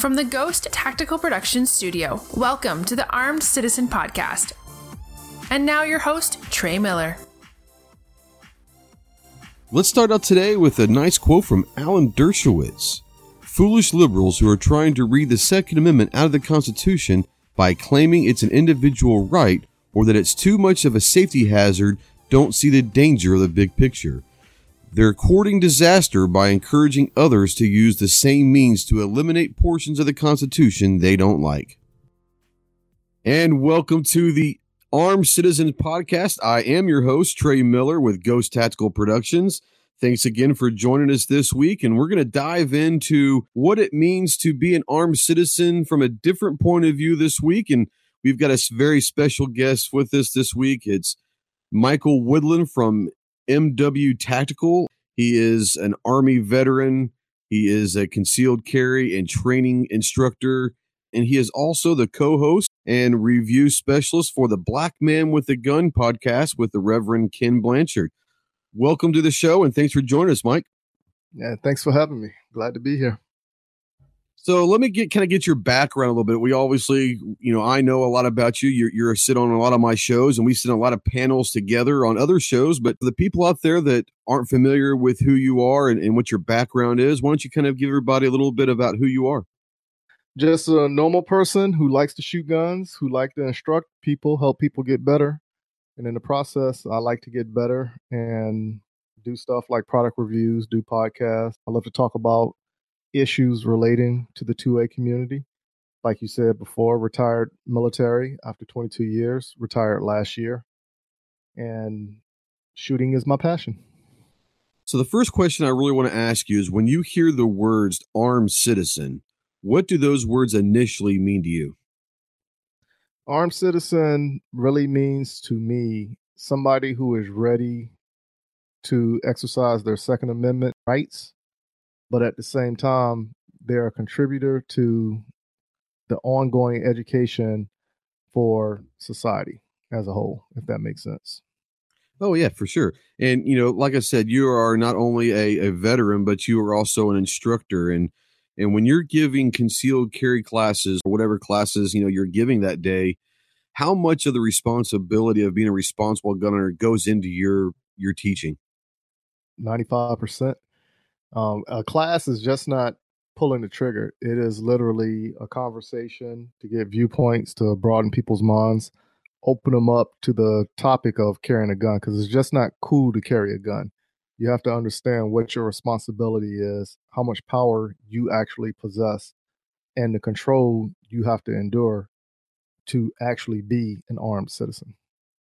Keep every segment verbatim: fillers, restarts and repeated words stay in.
from the Ghost Tactical Productions studio, welcome to the Armed Citizen Podcast. And now your host, Trey Miller. Let's start out today with a nice quote from Alan Dershowitz. Foolish liberals who are trying to read the Second Amendment out of the Constitution by claiming it's an individual right or that it's too much of a safety hazard don't see the danger of the big picture. They're courting disaster by encouraging others to use the same means to eliminate portions of the Constitution they don't like. And welcome to the Armed Citizens Podcast. I am your host, Trey Miller with Ghost Tactical Productions. Thanks again for joining us this week, and we're going to dive into what it means to be an armed citizen from a different point of view this week, and we've got a very special guest with us this week. It's Michael Woodland from M W Tactical. He is an Army veteran. He is a concealed carry and training instructor, and he is also the co-host and review specialist for the Black Man with a Gun podcast with the Reverend Ken Blanchard. Welcome to the show, and thanks for joining us, Mike. Yeah, thanks for having me. Glad to be here. So let me get kind of get your background a little bit. We obviously, you know, I know a lot about you. You're, you're a sit on a lot of my shows, and we sit on a lot of panels together on other shows. But for the people out there that aren't familiar with who you are and, and what your background is, why don't you kind of give everybody a little bit about who you are? Just a normal person who likes to shoot guns, who like to instruct people, help people get better. And in the process, I like to get better and do stuff like product reviews, do podcasts. I love to talk about issues relating to the two A community. Like you said before, retired military after twenty-two years, retired last year. And shooting is my passion. So the first question I really want to ask you is, when you hear the words armed citizen, what do those words initially mean to you? Armed citizen really means to me somebody who is ready to exercise their Second Amendment rights, but at the same time, they're a contributor to the ongoing education for society as a whole, if that makes sense. Oh, yeah, for sure. And, you know, like I said, you are not only a, a veteran, but you are also an instructor. And And when you're giving concealed carry classes or whatever classes, you know, you're giving that day, how much of the responsibility of being a responsible gun owner goes into your your teaching? ninety-five percent. Um, a class is just not pulling the trigger. It is literally a conversation to get viewpoints, to broaden people's minds, open them up to the topic of carrying a gun, because it's just not cool to carry a gun. You have to understand what your responsibility is, how much power you actually possess, and the control you have to endure to actually be an armed citizen.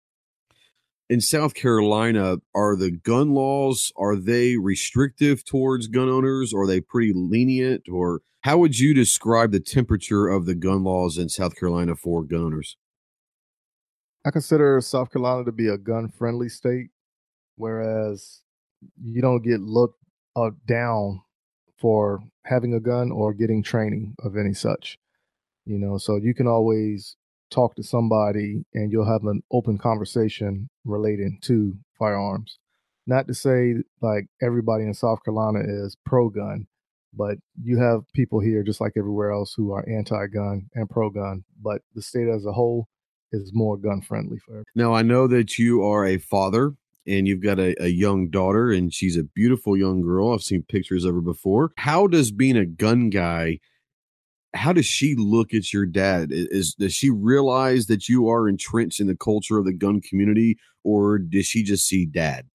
In South Carolina, are the gun laws, are they restrictive towards gun owners? Or are they pretty lenient? Or how would you describe the temperature of the gun laws in South Carolina for gun owners? I consider South Carolina to be a gun-friendly state, whereas you don't get looked uh, down for having a gun or getting training of any such. You know, so you can always talk to somebody and you'll have an open conversation relating to firearms. Not to say like everybody in South Carolina is pro-gun, but you have people here just like everywhere else who are anti-gun and pro-gun, but the state as a whole is more gun-friendly for everybody. Now, I know that you are a father and you've got a, a young daughter, and she's a beautiful young girl. I've seen pictures of her before. How does being a gun guy, how does she look at your dad? Is, does she realize that you are entrenched in the culture of the gun community, or does she just see dad?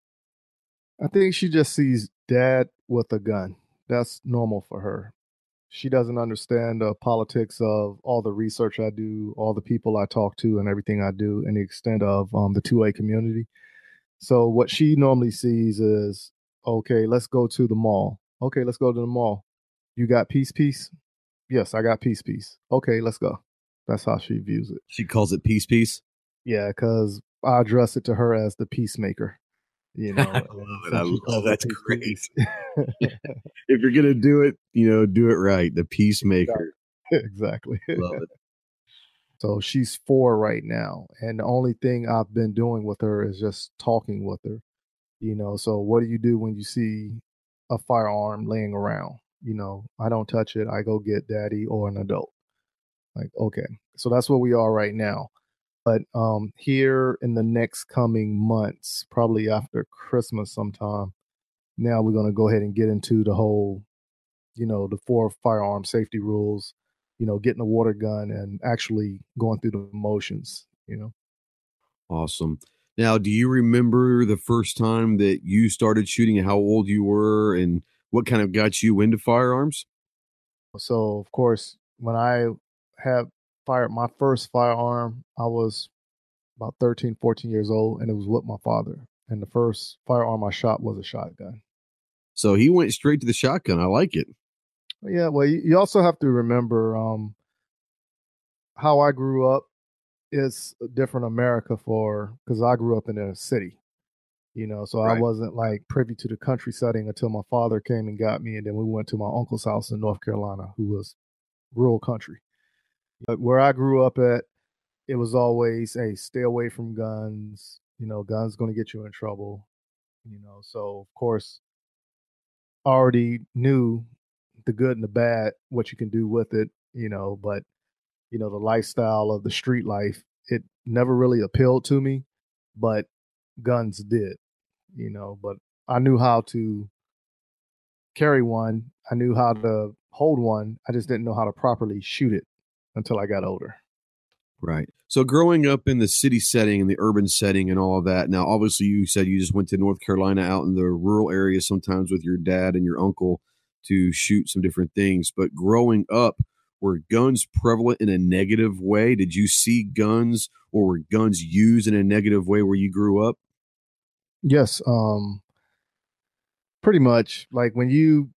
I think she just sees dad with a gun. That's normal for her. She doesn't understand the politics of all the research I do, all the people I talk to, and everything I do, and the extent of um, the two A community. So what she normally sees is, okay, let's go to the mall. Okay, let's go to the mall. You got peace, peace? Yes, I got peace, peace. Okay, let's go. That's how she views it. She calls it peace, peace? Yeah, because I address it to her as the peacemaker. You know, I love it. I love that's great. If you're gonna do it, you know, do it right. The peacemaker. Exactly. Love it. So she's four right now, and the only thing I've been doing with her is just talking with her. You know, so what do you do when you see a firearm laying around? you know, I don't touch it. I go get daddy or an adult. Like, okay. So that's where we are right now. But um, here in the next coming months, probably after Christmas sometime, now we're going to go ahead and get into the whole, you know, the four firearm safety rules, you know, getting a water gun and actually going through the motions, you know. Awesome. Now, do you remember the first time that you started shooting, how old you were, and what kind of got you into firearms? So, of course, when I had fired my first firearm, I was about thirteen, fourteen years old, and it was with my father. And the first firearm I shot was a shotgun. So he went straight to the shotgun. I like it. Yeah, well, you, you also have to remember um, how I grew up is a different America for because I grew up in a city, you know, so I Right. wasn't like privy to the country setting until my father came and got me, and then we went to my uncle's house in North Carolina, who was rural country. But where I grew up at, it was always, hey, stay away from guns. You know, guns going to get you in trouble. You know, so of course, I already knew the good and the bad, what you can do with it. You know, but you know, the lifestyle of the street life, it never really appealed to me, but guns did. You know, but I knew how to carry one. I knew how to hold one. I just didn't know how to properly shoot it until I got older. Right. So growing up in the city setting and the urban setting and all of that. Now, obviously, you said you just went to North Carolina out in the rural areas sometimes with your dad and your uncle to shoot some different things. But growing up, were guns prevalent in a negative way? Did you see guns or were guns used in a negative way where you grew up? Yes, um, pretty much. Like when you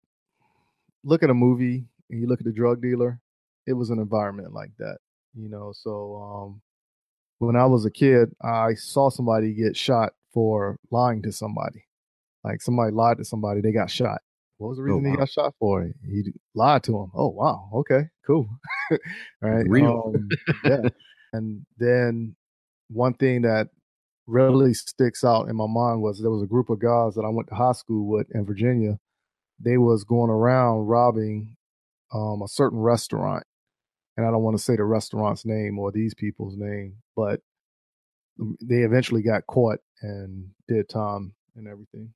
look at a movie and you look at the drug dealer, it was an environment like that. You know, so um, when I was a kid, I saw somebody get shot for lying to somebody. Like somebody lied to somebody, they got shot. What was the Oh, reason he wow. got shot for? He d- lied to him. Oh wow, okay, cool. Right. Real. Um, yeah. And then one thing that really sticks out in my mind was there was a group of guys that I went to high school with in Virginia. They was going around robbing um, a certain restaurant, and I don't want to say the restaurant's name or these people's name, but they eventually got caught and did time and everything.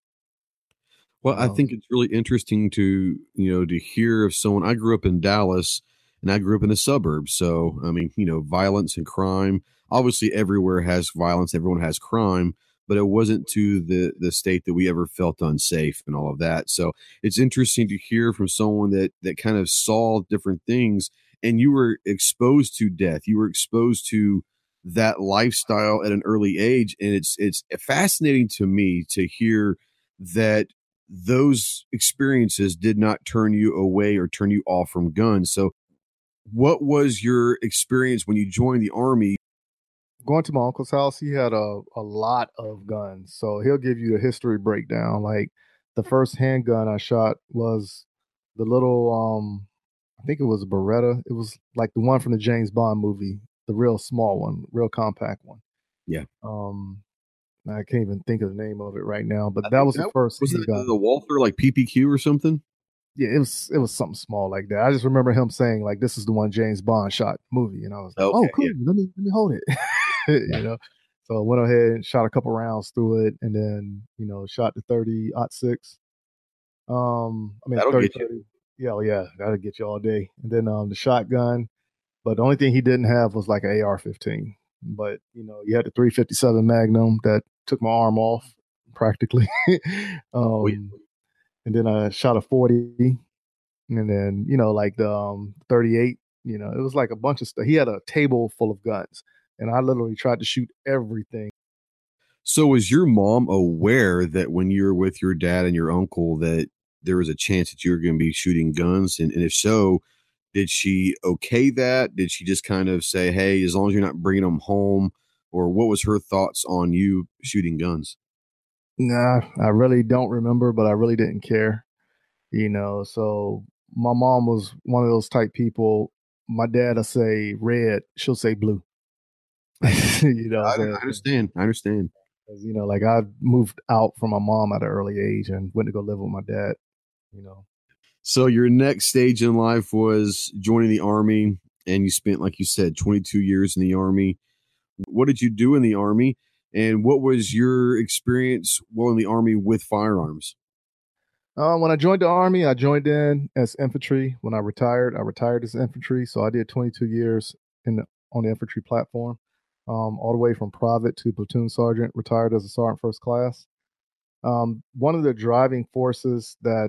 Well, You I know, think it's really interesting to, you know, to hear of someone. I grew up in Dallas and I grew up in the suburbs. So, I mean, you know, violence and crime, obviously everywhere has violence, everyone has crime, but it wasn't to the the state that we ever felt unsafe and all of that. So, it's interesting to hear from someone that that kind of saw different things and you were exposed to death. You were exposed to that lifestyle at an early age and it's it's fascinating to me to hear that those experiences did not turn you away or turn you off from guns. So, what was your experience when you joined the Army? going to my uncle's house, he had a, a lot of guns. So he'll give you a history breakdown. Like the first handgun I shot was the little um I think it was a Beretta. It was like the one from the James Bond movie, the real small one, real compact one. Yeah, Um I can't even think of the name of it right now, I but that think was the that first was it handgun. the Walther like P P Q or something. Yeah, it was it was something small like that. I just remember him saying like, "This is the one James Bond shot movie," and I was like, "Oh, Okay, cool. yeah, Let me let me hold it." yeah, You know, so I went ahead and shot a couple rounds through it, and then you know shot the thirty aught six. Um, I mean that'll thirty get you. thirty. Yeah, oh yeah, that'll get you all day. And then um the shotgun, but the only thing he didn't have was like an A R fifteen. But you know, you had the three fifty-seven Magnum that took my arm off practically. Oh, yeah. um, and then I shot a forty, and then you know like the um, thirty-eight. You know, it was like a bunch of stuff. He had a table full of guns, and I literally tried to shoot everything. So, was your mom aware that when you were with your dad and your uncle that there was a chance that you were going to be shooting guns? And, and if so, did she okay that? Did she just kind of say, "Hey, as long as you're not bringing them home," or what was her thoughts on you shooting guns? Nah, I really don't remember, but I really didn't care. You know, so my mom was one of those type people. My dad will say red, she'll say blue. You know, I, so I understand. I understand. 'cause, you know, like I moved out from my mom at an early age and went to go live with my dad. You know, So your next stage in life was joining the Army, and you spent, like you said, twenty-two years in the Army. What did you do in the Army, and what was your experience while in the Army with firearms? Uh, when I joined the Army, I joined in as infantry. When I retired, I retired as infantry. So I did twenty-two years in the, on the infantry platform, um, all the way from private to platoon sergeant, retired as a sergeant first class. Um, one of the driving forces that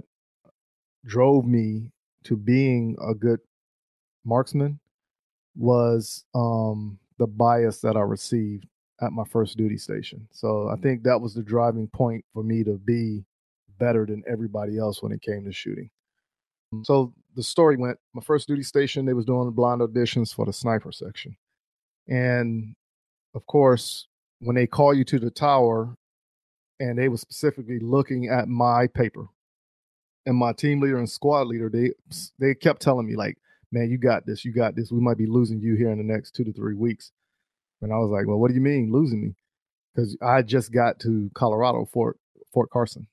drove me to being a good marksman was um, the bias that I received at my first duty station. So I think that was the driving point for me to be better than everybody else when it came to shooting. So the story went, my first duty station, they was doing blind auditions for the sniper section. And of course, when they call you to the tower, and they were specifically looking at my paper, and my team leader and squad leader, they they kept telling me, like, man, you got this, you got this. We might be losing you here in the next two to three weeks. And I was like, well, what do you mean losing me? Because I just got to Colorado, Fort Fort Carson.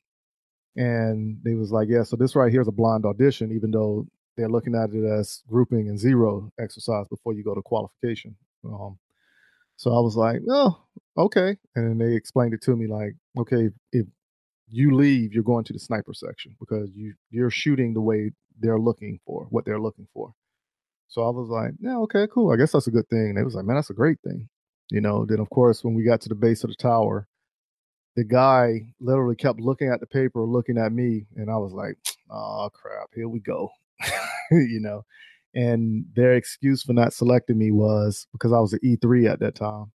And they was like, yeah, so this right here is a blind audition, even though they're looking at it as grouping and zero exercise before you go to qualification. Um, so I was like, oh, okay. And they explained it to me like, okay, if you leave, you're going to the sniper section because you, you're shooting the way they're looking for, what they're looking for. So I was like, yeah, okay, cool. I guess that's a good thing. And they was like, man, that's a great thing. You know, then of course, when we got to the base of the tower, the guy literally kept looking at the paper, looking at me, and I was like, oh, crap, here we go. You know, and their excuse for not selecting me was because I was an E three at that time,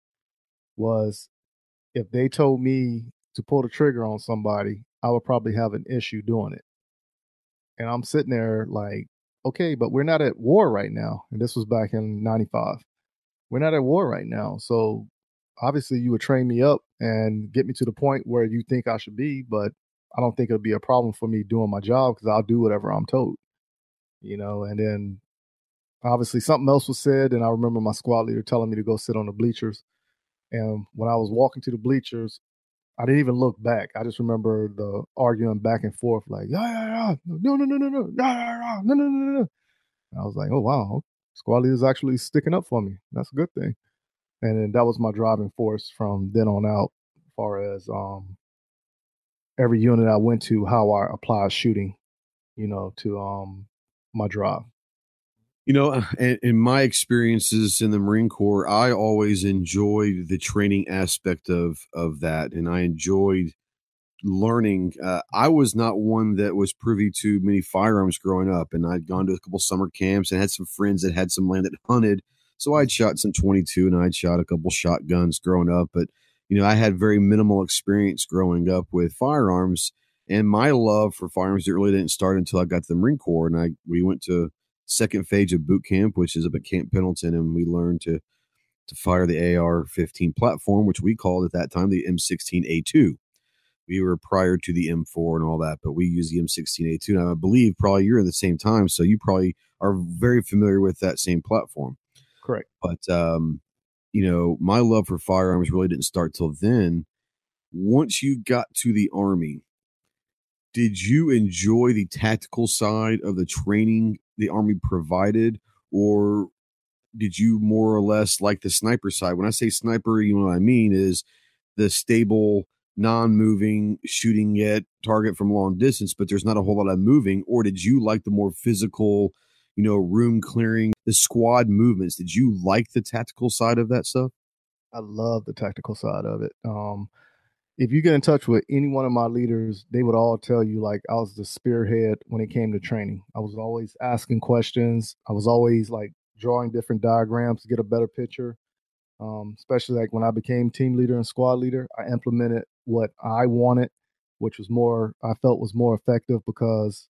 was if they told me to pull the trigger on somebody, I would probably have an issue doing it. And I'm sitting there like, okay, but we're not at war right now. And this was back in ninety-five. We're not at war right now. So obviously you would train me up and get me to the point where you think I should be, but I don't think it'll be a problem for me doing my job because I'll do whatever I'm told, you know. And then obviously something else was said, and I remember my squad leader telling me to go sit on the bleachers. And when I was walking to the bleachers, I didn't even look back. I just remember the arguing back and forth, like, yeah, yeah, yeah, no, no, no, no, no, no, no, no, no, no, no. And I was like, oh wow, squad leader's actually sticking up for me. That's a good thing. And then that was my driving force from then on out, as far as um, every unit I went to, how I applied shooting, you know, to um, my drive. You know, in, in my experiences in the Marine Corps, I always enjoyed the training aspect of of that, and I enjoyed learning. Uh, I was not one that was privy to many firearms growing up, and I'd gone to a couple summer camps and had some friends that had some land that hunted. So I'd shot some twenty-two and I'd shot a couple shotguns growing up, but you know, I had very minimal experience growing up with firearms, and my love for firearms really didn't start until I got to the Marine Corps, and I we went to second phase of boot camp, which is up at Camp Pendleton, and we learned to to fire the A R fifteen platform, which we called at that time the M sixteen A two. We were prior to the M four and all that, but we used the M sixteen A two. And I believe probably you're in the same time, so you probably are very familiar with that same platform. Correct. But, um, you know, my love for firearms really didn't start till then. Once you got to the Army, did you enjoy the tactical side of the training the Army provided, or did you more or less like the sniper side? When I say sniper, you know what I mean is the stable, non-moving, shooting at target from long distance, but there's not a whole lot of moving. Or did you like the more physical, you know, room clearing, the squad movements? Did you like the tactical side of that stuff? I love the tactical side of it. Um, if you get in touch with any one of my leaders, they would all tell you, like, I was the spearhead when it came to training. I was always asking questions. I was always like drawing different diagrams to get a better picture. Um, especially like when I became team leader and squad leader, I implemented what I wanted, which was more, I felt was more effective because,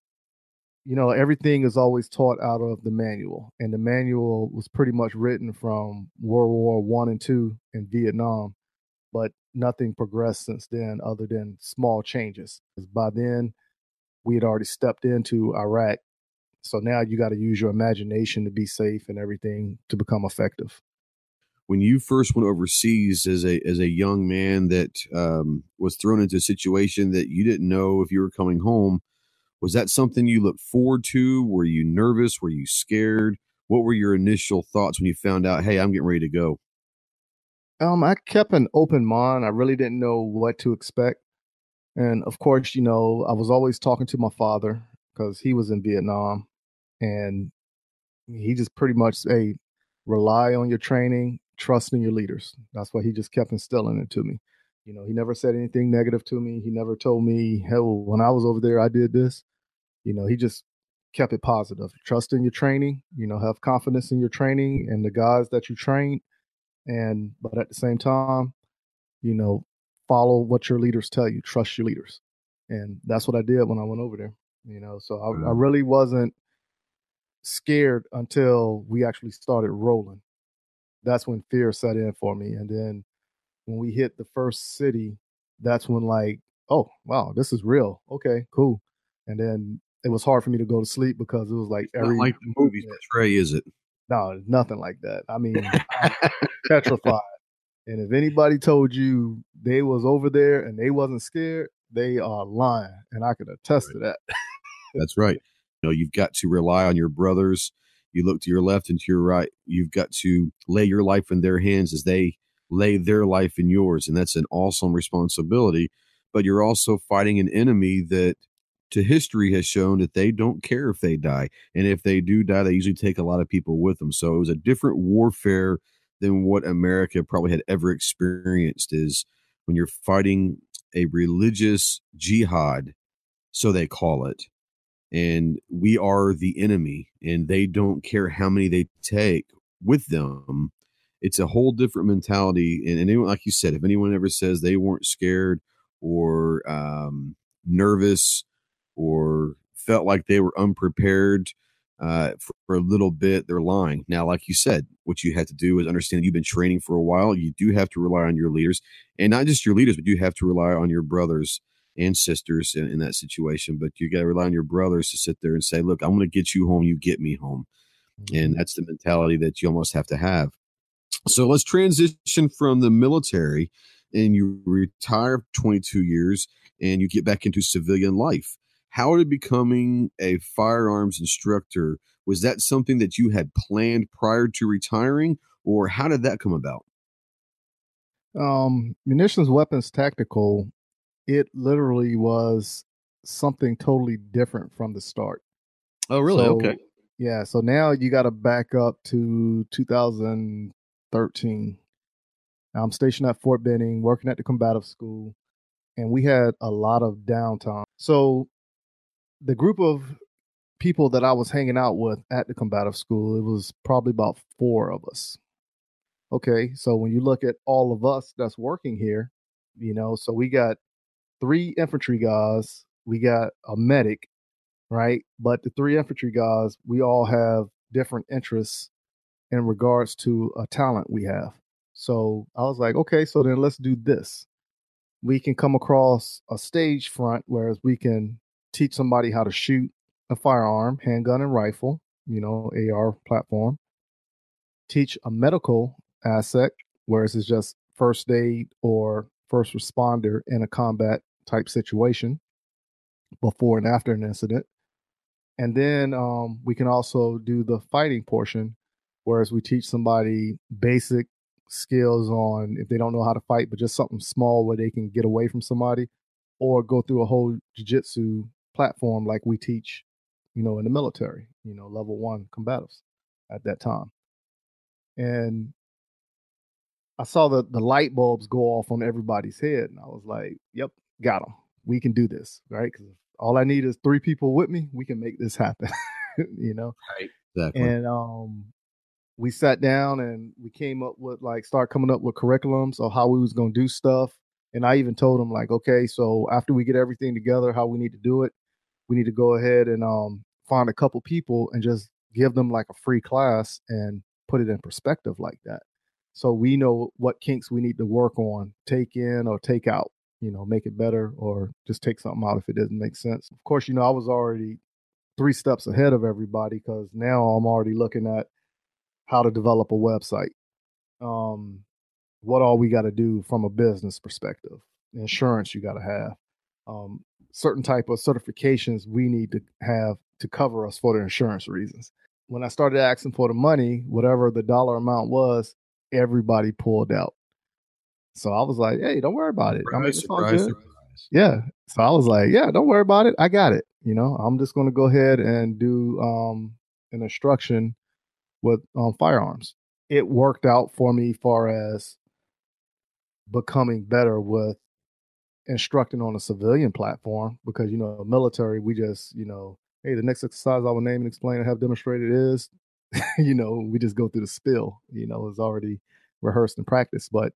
you know, everything is always taught out of the manual, and the manual was pretty much written from World War One and Two in Vietnam, but nothing progressed since then other than small changes. Because by then, we had already stepped into Iraq. So now you got to use your imagination to be safe and everything to become effective. When you first went overseas as a as a young man that um, was thrown into a situation that you didn't know if you were coming home, Was that something you looked forward to? Were you nervous? Were you scared? What were your initial thoughts when you found out, hey, I'm getting ready to go? Um, I kept an open mind. I really didn't know what to expect. And of course, you know, I was always talking to my father because he was in Vietnam, and he just pretty much say, rely on your training, trust in your leaders. That's what he just kept instilling it to me. You know, he never said anything negative to me. He never told me, hell, when I was over there, I did this. You know, he just kept it positive. Trust in your training, you know, have confidence in your training and the guys that you train. And, but at the same time, you know, follow what your leaders tell you, trust your leaders. And that's what I did when I went over there, you know, so I, I really wasn't scared until we actually started rolling. That's when fear set in for me. And then when we hit the first city, that's when like, oh, wow, this is real. Okay, cool. And then it was hard for me to go to sleep because it was like It's every not like the movies portray, is it? No, nothing like that. I mean, I'm petrified. And if anybody told you they was over there and they wasn't scared, they are lying. And I could attest Right. to that. That's right. You know, you've got to rely on your brothers. You look to your left and to your right. You've got to lay your life in their hands as they lay their life in yours. And that's an awesome responsibility. But you're also fighting an enemy that to history has shown that they don't care if they die. And if they do die, they usually take a lot of people with them. So it was a different warfare than what America probably had ever experienced, is when you're fighting a religious jihad, so they call it. And we are the enemy, and they don't care how many they take with them. It's a whole different mentality. And, and anyone, like you said, if anyone ever says they weren't scared or um, nervous or felt like they were unprepared uh, for, for a little bit, they're lying. Now, like you said, what you have to do is understand you've been training for a while. You do have to rely on your leaders, and not just your leaders, but you have to rely on your brothers and sisters in, in that situation. But you got to rely on your brothers to sit there and say, look, I'm going to get you home. You get me home. Mm-hmm. And that's the mentality that you almost have to have. So let's transition from the military, and you retire twenty-two years and you get back into civilian life. How did becoming a firearms instructor, was that something that you had planned prior to retiring, or how did that come about? Um, munitions, weapons, tactical, it literally was something totally different from the start. Oh, really? So, okay. Yeah. So now you got to back up to two thousand thirteen. I'm stationed at Fort Benning, working at the combative school, and we had a lot of downtime. So the group of people that I was hanging out with at the combative school, it was probably about four of us. Okay. So when you look at all of us that's working here, you know, so we got three infantry guys, we got a medic, right? But the three infantry guys, we all have different interests in regards to a talent we have. So I was like, okay, so then let's do this. We can come across a stage front, whereas we can teach somebody how to shoot a firearm, handgun and rifle, you know, A R platform. Teach a medical asset, whereas it's just first aid or first responder in a combat type situation before and after an incident. And then um, we can also do the fighting portion, whereas we teach somebody basic skills on if they don't know how to fight, but just something small where they can get away from somebody, or go through a whole jiu-jitsu platform like we teach, you know, in the military, you know, level one combatives at that time. And I saw the, the light bulbs go off on everybody's head, and I was like, yep, got them. We can do this, right? Because all I need is three people with me. We can make this happen, you know? Right. Exactly. And um, we sat down and we came up with like, start coming up with curriculums of how we was going to do stuff. And I even told them like, okay, so after we get everything together, how we need to do it, we need to go ahead and um, find a couple people and just give them like a free class and put it in perspective like that. So we know what kinks we need to work on, take in or take out, you know, make it better, or just take something out if it doesn't make sense. Of course, you know, I was already three steps ahead of everybody because now I'm already looking at how to develop a website. Um, what all we got to do from a business perspective, insurance you got to have, um, certain type of certifications we need to have to cover us for the insurance reasons. When I started asking for the money, whatever the dollar amount was, everybody pulled out. So I was like, hey, don't worry about it. Surprise, I mean, it's all surprise, good. surprise. Yeah. So I was like, yeah, don't worry about it. I got it. You know, I'm just going to go ahead and do um, an instruction with um, firearms. It worked out for me far as becoming better with instructing on a civilian platform because, you know, military, we just, you know, hey, the next exercise I will name and explain and have demonstrated is, you know, we just go through the spill, you know, it's already rehearsed and practiced. But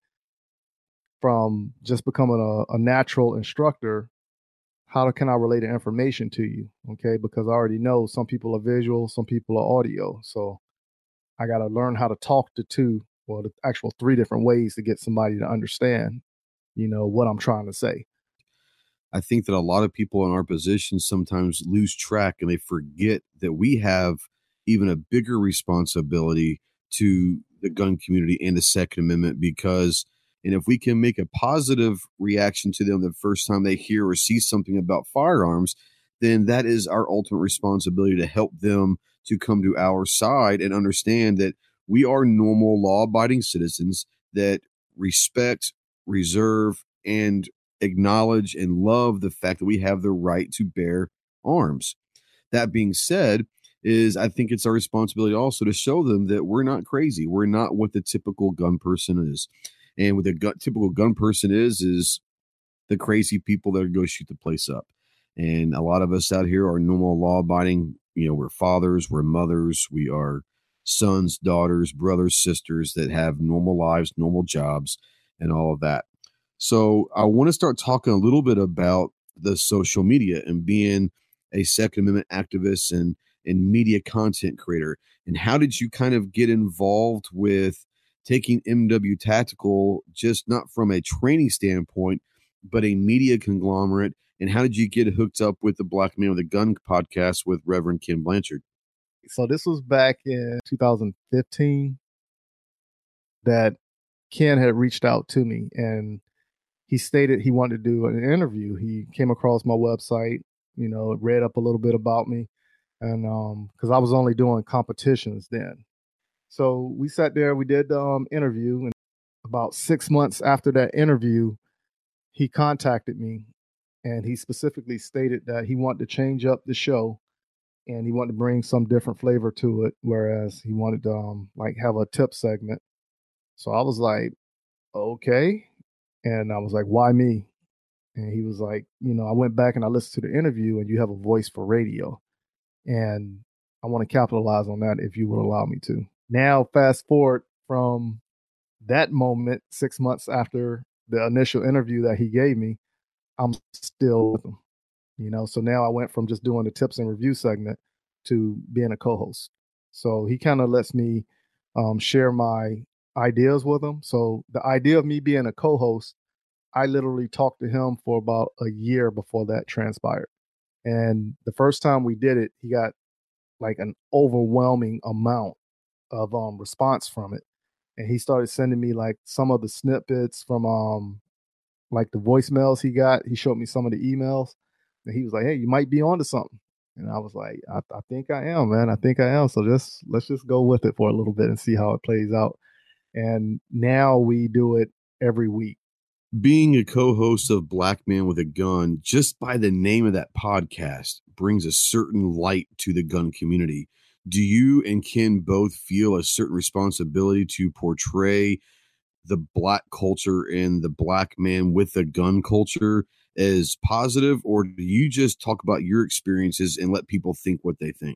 from just becoming a, a natural instructor, how can I relate the information to you? Okay. Because I already know some people are visual, some people are audio. So I got to learn how to talk to two, well, the actual three different ways to get somebody to understand, you know, what I'm trying to say. I think that a lot of people in our position sometimes lose track and they forget that we have even a bigger responsibility to the gun community and the Second Amendment because, and if we can make a positive reaction to them the first time they hear or see something about firearms, then that is our ultimate responsibility to help them to come to our side and understand that we are normal law-abiding citizens that respect, reserve, and acknowledge and love the fact that we have the right to bear arms. That being said, is I think it's our responsibility also to show them that we're not crazy. We're not what the typical gun person is. And what the gu- typical gun person is, is the crazy people that go shoot the place up. And a lot of us out here are normal law-abiding, you know, we're fathers, we're mothers, we are sons, daughters, brothers, sisters that have normal lives, normal jobs, and all of that. So I want to start talking a little bit about the social media and being a Second Amendment activist and, and media content creator. And how did you kind of get involved with taking M W Tactical, just not from a training standpoint, but a media conglomerate? And how did you get hooked up with the Black Man with a Gun podcast with Reverend Ken Blanchard? So this was back in two thousand fifteen that Ken had reached out to me and he stated he wanted to do an interview. He came across my website, you know, read up a little bit about me. And um, because I was only doing competitions then. So we sat there, we did the um, interview. And about six months after that interview, he contacted me and he specifically stated that he wanted to change up the show and he wanted to bring some different flavor to it. Whereas he wanted to um, like have a tip segment. So I was like, okay. And I was like, why me? And he was like, you know, I went back and I listened to the interview and you have a voice for radio. And I want to capitalize on that if you would allow me to. Now, fast forward from that moment, six months after the initial interview that he gave me, I'm still with him. You know, so now I went from just doing the tips and review segment to being a co-host. So he kind of lets me um, share my ideas with him. So the idea of me being a co-host, I literally talked to him for about a year before that transpired. And the first time we did it, he got like an overwhelming amount of um, response from it. And he started sending me like some of the snippets from um like the voicemails he got. He showed me some of the emails and he was like, hey, you might be onto something. And I was like, I, I think I am, man. I think I am. So just let's just go with it for a little bit and see how it plays out. And now we do it every week. Being a co-host of Black Man with a Gun, just by the name of that podcast, brings a certain light to the gun community. Do you and Ken both feel a certain responsibility to portray the Black culture and the Black man with a gun culture as positive, or do you just talk about your experiences and let people think what they think?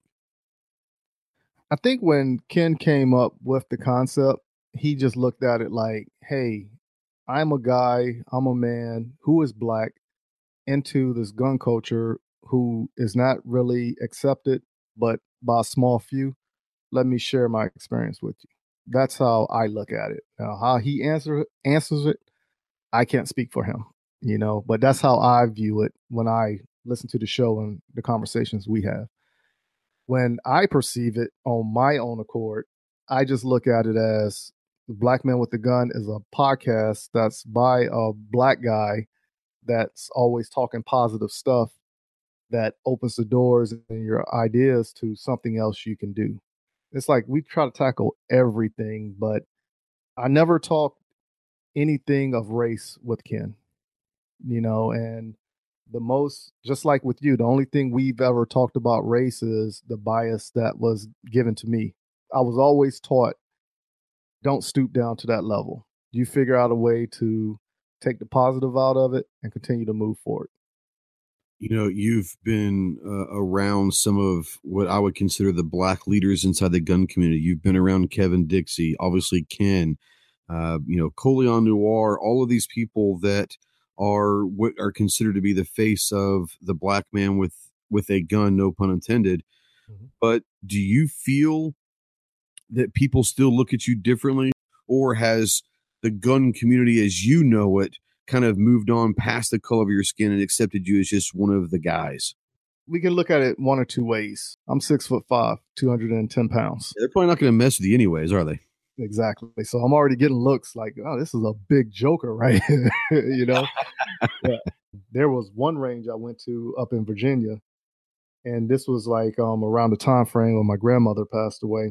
I think when Ken came up with the concept, he just looked at it like, hey, I'm a guy, I'm a man who is Black into this gun culture who is not really accepted, but by a small few. Let me share my experience with you. That's how I look at it. Now, how he answer, answers it, I can't speak for him, you know, but that's how I view it when I listen to the show and the conversations we have. When I perceive it on my own accord, I just look at it as the Black Man with the Gun is a podcast that's by a Black guy that's always talking positive stuff that opens the doors and your ideas to something else you can do. It's like we try to tackle everything, but I never talk anything of race with Ken, you know, and the most, just like with you, the only thing we've ever talked about race is the bias that was given to me. I was always taught, don't stoop down to that level. You figure out a way to take the positive out of it and continue to move forward. You know, you've been uh, around some of what I would consider the black leaders inside the gun community. You've been around Kevin Dixie, obviously Ken, uh, you know, Colion Noir, all of these people that are what are considered to be the face of the black man with, with a gun, no pun intended. Mm-hmm. But do you feel that people still look at you differently, or has the gun community as you know it kind of moved on past the color of your skin and accepted you as just one of the guys? We can look at it one or two ways. I'm six foot five, two hundred ten pounds. They're probably not going to mess with you anyways, are they? Exactly. So I'm already getting looks like, oh, this is a big joker right here. You know, yeah. There was one range I went to up in Virginia, and this was like um, around the time frame when my grandmother passed away.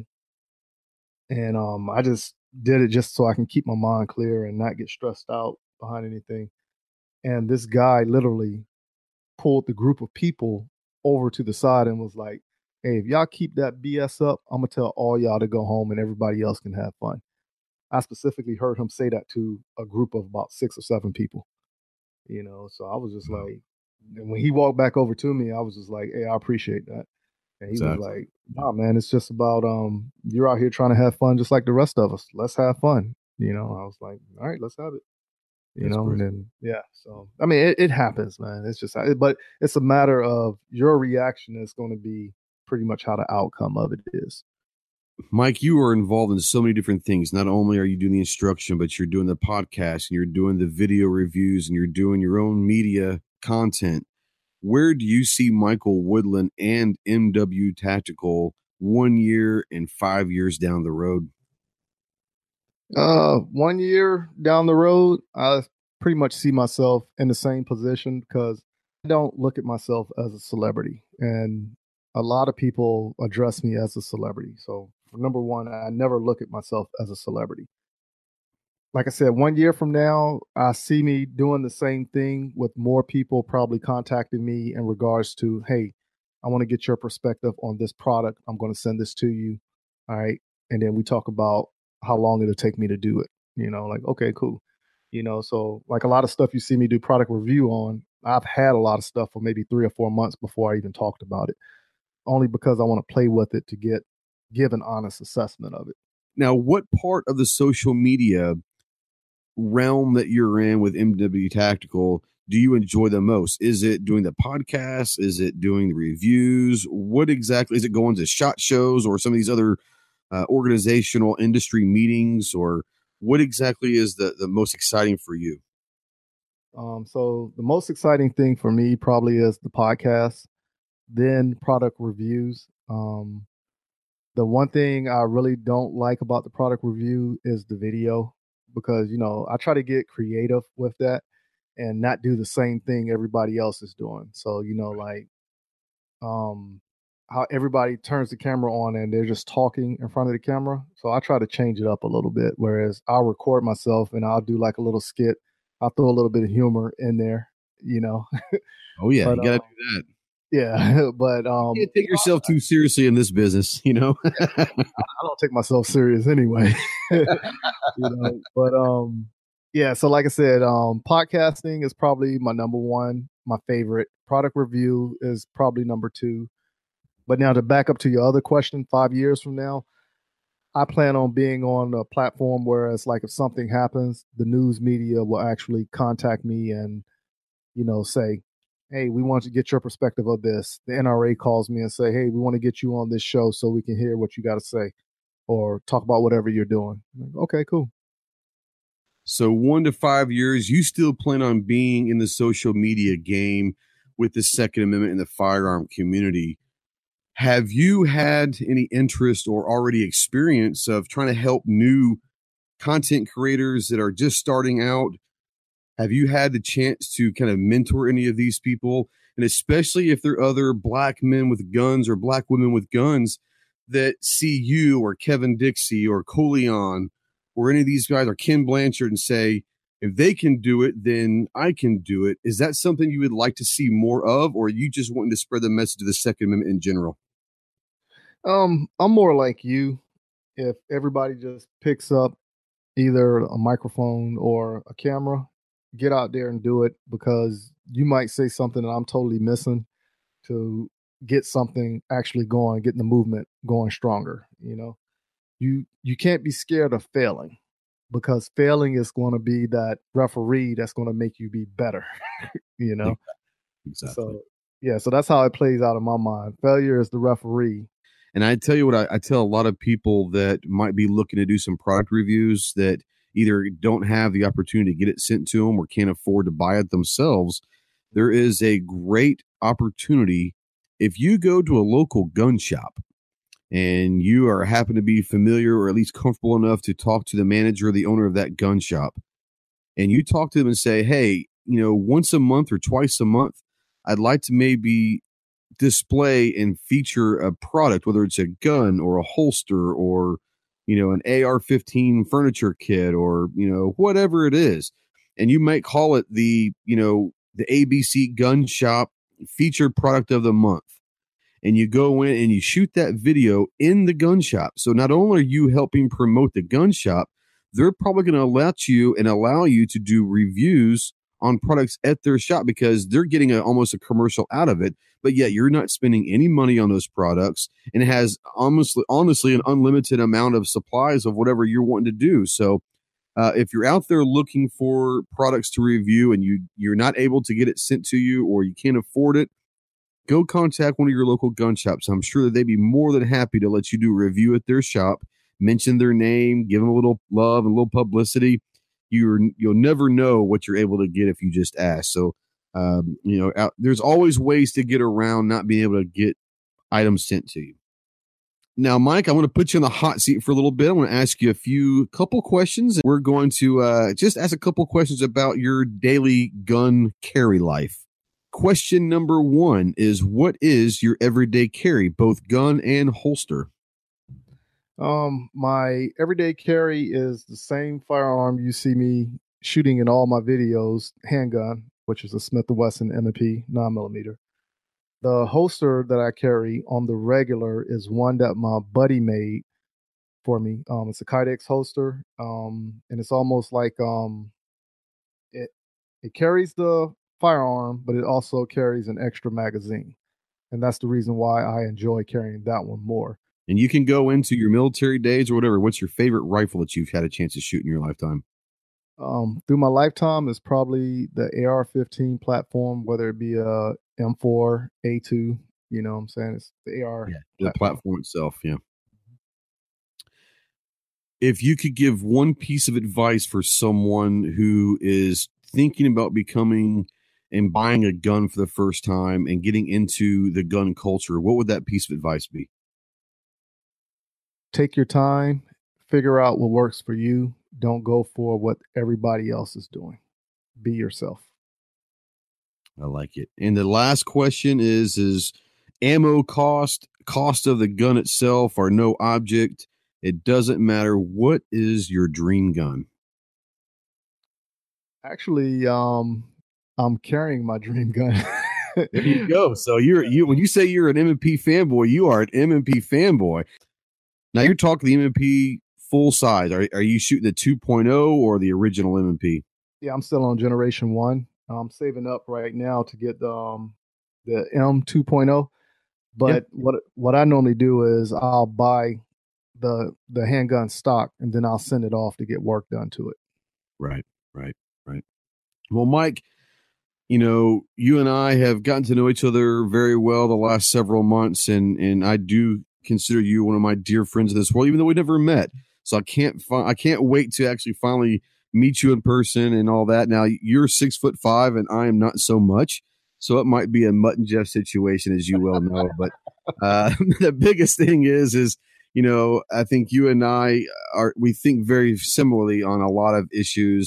And um, I just did it just so I can keep my mind clear and not get stressed out behind anything. And this guy literally pulled the group of people over to the side and was like, hey, if y'all keep that B S up, I'm going to tell all y'all to go home and everybody else can have fun. I specifically heard him say that to a group of about six or seven people, you know, so I was just mm-hmm. like, and when he walked back over to me, I was just like, hey, I appreciate that. And he exactly. was like, nah, man, it's just about, um, you're out here trying to have fun just like the rest of us. Let's have fun. You know, I was like, all right, let's have it. You That's know, crazy. And then, yeah. So, I mean, it, it happens, man. It's just, but it's a matter of your reaction is going to be pretty much how the outcome of it is. Mike, you are involved in so many different things. Not only are you doing the instruction, but you're doing the podcast and you're doing the video reviews and you're doing your own media content. Where do you see Michael Woodland and M W Tactical one year and five years down the road? Uh, one year down the road, I pretty much see myself in the same position because I don't look at myself as a celebrity. And a lot of people address me as a celebrity. So for number one, I never look at myself as a celebrity. Like I said, one year from now, I see me doing the same thing with more people probably contacting me in regards to, hey, I want to get your perspective on this product. I'm going to send this to you. All right. And then we talk about how long it'll take me to do it. You know, like, okay, cool. You know, so like a lot of stuff you see me do product review on, I've had a lot of stuff for maybe three or four months before I even talked about it, only because I want to play with it to get, give an honest assessment of it. Now, what part of the social media realm that you're in with M W Tactical do you enjoy the most? Is it doing the podcast? Is it doing the reviews? What exactly is it going to SHOT Shows or some of these other uh, organizational industry meetings, or what exactly is the, the most exciting for you? Um, so the most exciting thing for me probably is the podcast, then product reviews. Um, the one thing I really don't like about the product review is the video, because, you know, I try to get creative with that and not do the same thing everybody else is doing. So, you know, like um, how everybody turns the camera on and they're just talking in front of the camera. So I try to change it up a little bit, whereas I'll record myself and I'll do like a little skit. I'll throw a little bit of humor in there, you know. Oh, yeah, but, you got to um, do that. Yeah, but um, you can't take yourself too seriously in this business, you know. I, I don't take myself serious anyway, you know. But um, yeah. So like I said, um, podcasting is probably my number one, my favorite. Product review is probably number two. But now to back up to your other question, five years from now, I plan on being on a platform where it's like if something happens, the news media will actually contact me and, you know, say, hey, we want to get your perspective of this. The N R A calls me and say, hey, we want to get you on this show so we can hear what you got to say or talk about whatever you're doing. Like, okay, cool. So one to five years, you still plan on being in the social media game with the Second Amendment and the firearm community. Have you had any interest or already experience of trying to help new content creators that are just starting out Have you had the chance to kind of mentor any of these people? And especially if they're other black men with guns or black women with guns that see you or Kevin Dixie or Coleon or any of these guys or Ken Blanchard and say, if they can do it, then I can do it. Is that something you would like to see more of, or are you just wanting to spread the message of the Second Amendment in general? Um, I'm more like you. If everybody just picks up either a microphone or a camera, get out there and do it, because you might say something that I'm totally missing to get something actually going, getting the movement going stronger. You know, you you can't be scared of failing, because failing is going to be that referee that's going to make you be better. You know, exactly. So yeah, so that's how it plays out in my mind. Failure is the referee. And I tell you what, I, I tell a lot of people that might be looking to do some product reviews that either don't have the opportunity to get it sent to them or can't afford to buy it themselves. There is a great opportunity if you go to a local gun shop and you are happen to be familiar or at least comfortable enough to talk to the manager or the owner of that gun shop, and you talk to them and say, hey, you know, once a month or twice a month, I'd like to maybe display and feature a product, whether it's a gun or a holster or, you know, an A R fifteen furniture kit or, you know, whatever it is. And you might call it the, you know, the A B C Gun Shop featured product of the month. And you go in and you shoot that video in the gun shop. So not only are you helping promote the gun shop, they're probably going to let you and allow you to do reviews on products at their shop, because they're getting a, almost a commercial out of it, but yet you're not spending any money on those products, and it has almost honestly an unlimited amount of supplies of whatever you're wanting to do. So uh, if you're out there looking for products to review and you you're not able to get it sent to you or you can't afford it, go contact one of your local gun shops. I'm sure that they'd be more than happy to let you do a review at their shop, mention their name, give them a little love and a little publicity. You're, you'll never know what you're able to get if you just ask. So, um, you know, out, there's always ways to get around not being able to get items sent to you. Now, Mike, I want to put you in the hot seat for a little bit. I want to ask you a few couple questions. We're going to uh, just ask a couple questions about your daily gun carry life. Question number one is, what is your everyday carry, both gun and holster? Um, my everyday carry is the same firearm you see me shooting in all my videos, handgun, which is a Smith and Wesson M and P nine millimeter. The holster that I carry on the regular is one that my buddy made for me. Um, it's a Kydex holster, um, and it's almost like um, it it carries the firearm, but it also carries an extra magazine, and that's the reason why I enjoy carrying that one more. And you can go into your military days or whatever. What's your favorite rifle that you've had a chance to shoot in your lifetime? Um, through my lifetime is probably the A R fifteen platform, whether it be a M four, A two, you know what I'm saying? It's the A R. Yeah, the platform. platform itself, yeah. If you could give one piece of advice for someone who is thinking about becoming and buying a gun for the first time and getting into the gun culture, what would that piece of advice be? Take your time, figure out what works for you. Don't go for what everybody else is doing. Be yourself. I like it. And the last question is, is ammo cost, cost of the gun itself are no object. It doesn't matter. What is your dream gun? Actually, um, I'm carrying my dream gun. There you go. So you're, you, when you say you're an M and P fanboy, you are an M and P fanboy. Now you're talking the M and P full size. Are are you shooting the two point oh or the original M and P? Yeah, I'm still on generation one. I'm saving up right now to get the um, the M two point oh. But yep. what what I normally do is I'll buy the the handgun stock and then I'll send it off to get work done to it. Right, right, right. Well, Mike, you know, you and I have gotten to know each other very well the last several months, and and I do consider you one of my dear friends in this world, even though we never met. So I can't fi- I can't wait to actually finally meet you in person and all that. Now you're six foot five and I am not so much. So it might be a Mutt and Jeff situation, as you well know. But uh, the biggest thing is, is, you know, I think you and I are, we think very similarly on a lot of issues.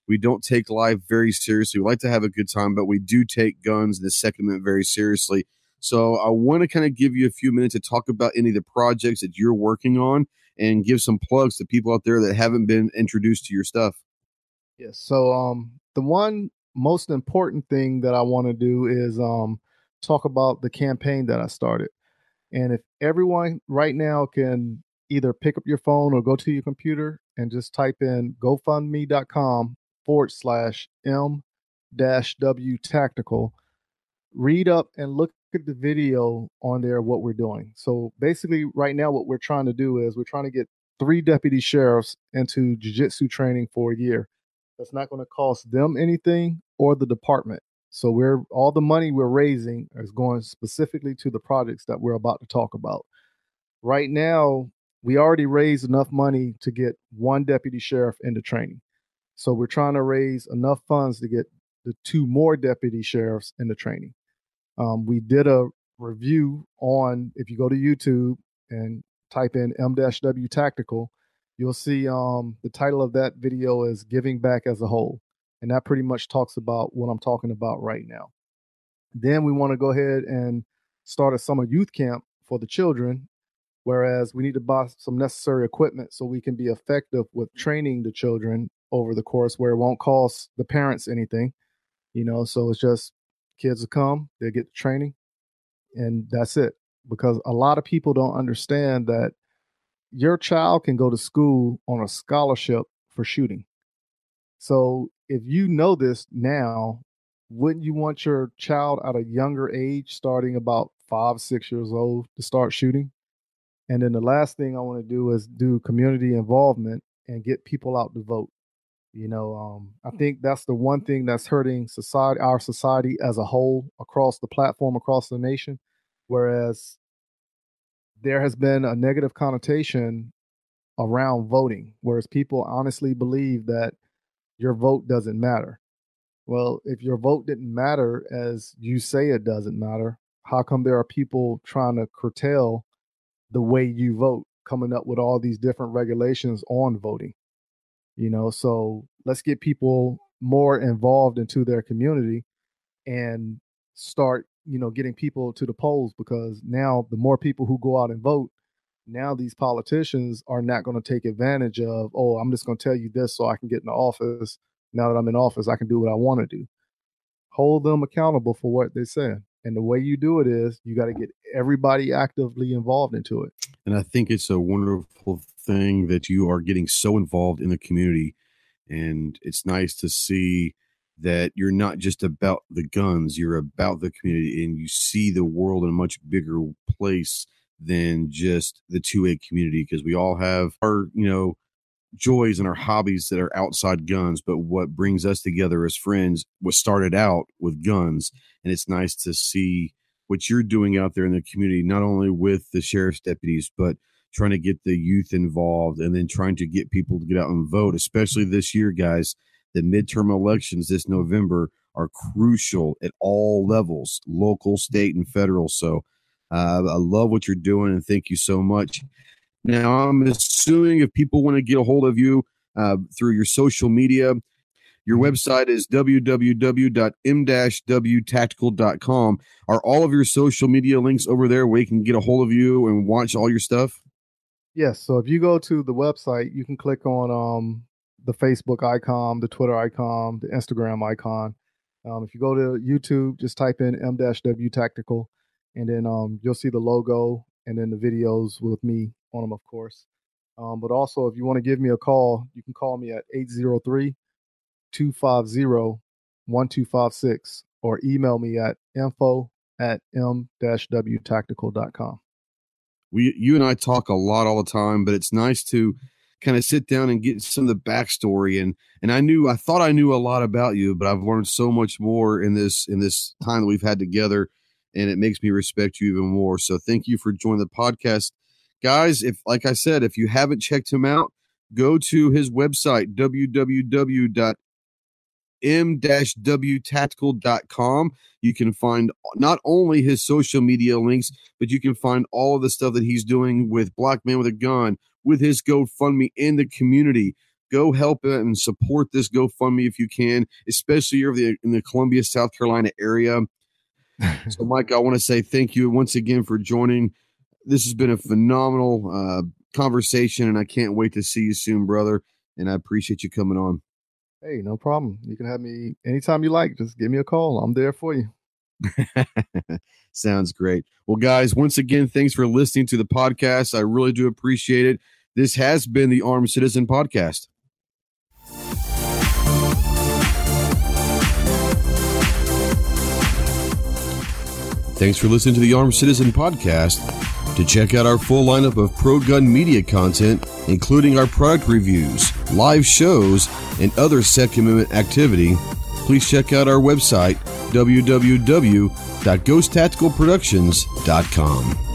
We don't take life very seriously. We like to have a good time, but we do take guns and the Second Amendment very seriously. So I want to kind of give you a few minutes to talk about any of the projects that you're working on and give some plugs to people out there that haven't been introduced to your stuff. Yes. So um, the one most important thing that I want to do is um, talk about the campaign that I started. And if everyone right now can either pick up your phone or go to your computer and just type in gofundme.com forward slash M dash W tactical, read up and look at the video on there, what we're doing. So basically right now, what we're trying to do is we're trying to get three deputy sheriffs into jiu-jitsu training for a year. That's not going to cost them anything or the department. So we're all the money we're raising is going specifically to the projects that we're about to talk about. Right now, we already raised enough money to get one deputy sheriff into training. So we're trying to raise enough funds to get the two more deputy sheriffs into training. Um, we did a review on, if you go to YouTube and type in M W Tactical, you'll see um, the title of that video is Giving Back as a Whole. And that pretty much talks about what I'm talking about right now. Then we want to go ahead and start a summer youth camp for the children, whereas we need to buy some necessary equipment so we can be effective with training the children over the course where it won't cost the parents anything. You know, so it's just kids will come, they get the training, and that's it. Because a lot of people don't understand that your child can go to school on a scholarship for shooting. So if you know this now, wouldn't you want your child at a younger age, starting about five, six years old, to start shooting? And then the last thing I want to do is do community involvement and get people out to vote. You know, um, I think that's the one thing that's hurting society, our society as a whole, across the platform, across the nation. Whereas there has been a negative connotation around voting, whereas people honestly believe that your vote doesn't matter. Well, if your vote didn't matter as you say it doesn't matter, how come there are people trying to curtail the way you vote, coming up with all these different regulations on voting? You know, so let's get people more involved into their community and start, you know, getting people to the polls, because now the more people who go out and vote, now these politicians are not going to take advantage of, oh, I'm just going to tell you this so I can get in the office. Now that I'm in office, I can do what I want to do. Hold them accountable for what they said. And the way you do it is you got to get everybody actively involved into it. And I think it's a wonderful thing that you are getting so involved in the community. And it's nice to see that you're not just about the guns, you're about the community, and you see the world in a much bigger place than just the two A community, because we all have our, you know, joys and our hobbies that are outside guns. But what brings us together as friends was started out with guns. And it's nice to see what you're doing out there in the community, not only with the sheriff's deputies, but trying to get the youth involved and then trying to get people to get out and vote, especially this year, guys. The midterm elections this November are crucial at all levels, local, state, and federal. So uh, I love what you're doing, and thank you so much. Now, I'm assuming if people want to get a hold of you uh, through your social media, your website is w w w dot m w tactical dot com. Are all of your social media links over there where you can get a hold of you and watch all your stuff? Yes. So if you go to the website, you can click on um, the Facebook icon, the Twitter icon, the Instagram icon. Um, if you go to YouTube, just type in M W Tactical, and then um, you'll see the logo and then the videos with me on them, of course. Um, but also, if you want to give me a call, you can call me at eight zero three, two five zero, one two five six or email me at info at m w tactical dot com. We, you and I talk a lot all the time, but it's nice to kind of sit down and get some of the backstory. And, and I knew, I thought I knew a lot about you, but I've learned so much more in this, in this time that we've had together, and it makes me respect you even more. So thank you for joining the podcast. Guys, if, like I said, if you haven't checked him out, go to his website, w w w dot m w tactical dot com. You can find not only his social media links, but you can find all of the stuff that he's doing with Black Man with a Gun, with his GoFundMe in the community. go help and support this GoFundMe if you can, especially if you're in the Columbia, South Carolina area. So, Mike, I want to say thank you once again for joining. This has been a phenomenal uh, conversation, and I can't wait to see you soon, brother. And I appreciate you coming on. Hey, no problem. You can have me anytime you like. Just give me a call. I'm there for you. Sounds great. Well, guys, once again, thanks for listening to the podcast. I really do appreciate it. This has been the Armed Citizen Podcast. Thanks for listening to the Armed Citizen Podcast. To check out our full lineup of pro-gun media content, including our product reviews, live shows, and other Second Amendment activity, please check out our website, w w w dot ghost tactical productions dot com.